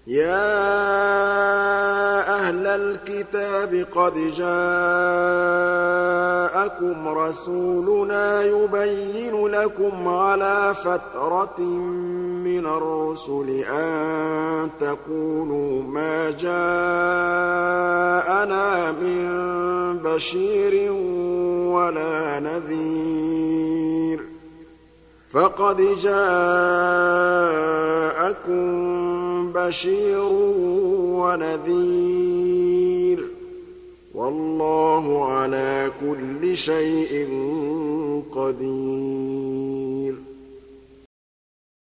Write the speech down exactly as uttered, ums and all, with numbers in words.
يَا أَهْلَ الْكِتَابِ قَدْ جَاءَكُمْ رَسُولُنَا يُبَيِّنُ لَكُمْ عَلَىٰ فَتْرَةٍ مِّنَ الرُّسُلِ أَن تَقُولُوا مَا جَاءَنَا مِن بَشِيرٍ وَلَا نَذِيرٍ ۖ فَقَدْ جَاءَكُم بَشِيرٌ وَنَذِيرٌ ۗ وَاللَّهُ عَلَىٰ كُلِّ شَيْءٍ قَدِيرٌ